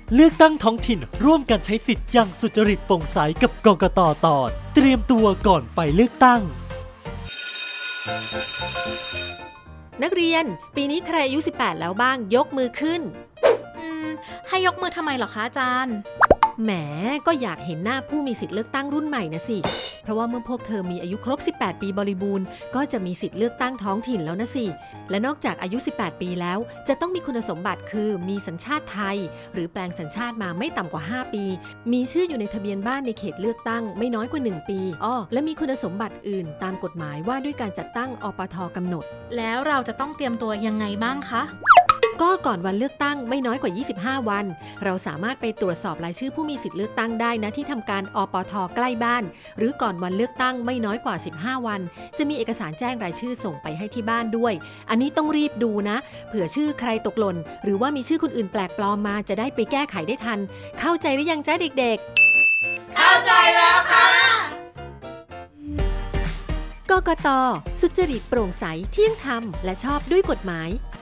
เลือกตั้งท้องถิ่นร่วมกันใช้สิทธิ์อย่างสุจริตโปร่งใสกับกกต.ตอนเตรียมตัวก่อนไปเลือกตั้งนักเรียนปีนี้ใครอายุ18แล้วบ้างยกมือขึ้นให้ยกมือทำไมเหรอคะอาจารย์แหมก็อยากเห็นหน้าผู้มีสิทธิ์เลือกตั้งรุ่นใหม่นะสิเพราะว่าเมื่อพวกเธอมีอายุครบ18ปีบริบูรณ์ก็จะมีสิทธิ์เลือกตั้งท้องถิ่นแล้วนะสิและนอกจากอายุ18ปีแล้วจะต้องมีคุณสมบัติคือมีสัญชาติไทยหรือแปลงสัญชาติมาไม่ต่ำกว่า5ปีมีชื่ออยู่ในทะเบียนบ้านในเขตเลือกตั้งไม่น้อยกว่า1ปีและมีคุณสมบัติอื่นตามกฎหมายว่าด้วยการจัดตั้งอปท.กำหนดแล้วเราจะต้องเตรียมตัวยังไงบ้างคะก็ก่อนวันเลือกตั้งไม่น้อยกว่า25วันเราสามารถไปตรวจสอบรายชื่อผู้มีสิทธิ์เลือกตั้งได้นะที่ทำการอปท.ใกล้บ้านหรือก่อนวันเลือกตั้งไม่น้อยกว่า15วันจะมีเอกสารแจ้งรายชื่อส่งไปให้ที่บ้านด้วยอันนี้ต้องรีบดูนะเผื่อชื่อใครตกหล่นหรือว่ามีชื่อคนอื่นแปลกปลอมมาจะได้ไปแก้ไขได้ทันเข้าใจหรือยังจ๊ะเด็กๆเข้าใจแล้วค่ะกกต.สุจริตโปร่งใสเที่ยงธรรมและชอบด้วยกฎหมาย